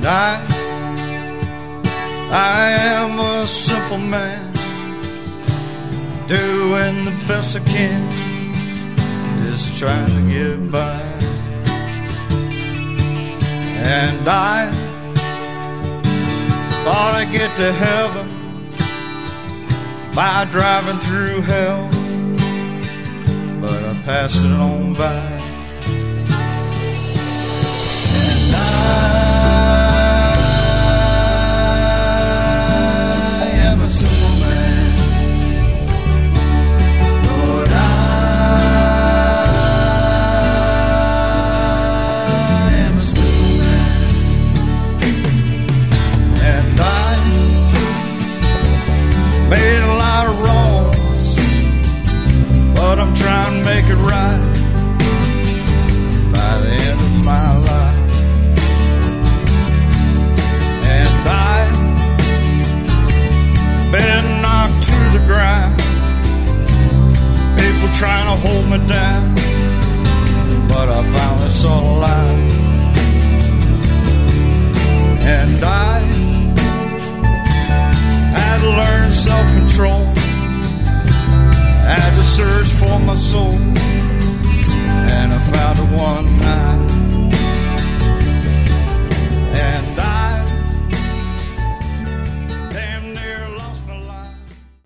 I am a simple man, doing the best I can, just trying to get by. And I thought I'd get to heaven by driving through hell, but I passed it on by. And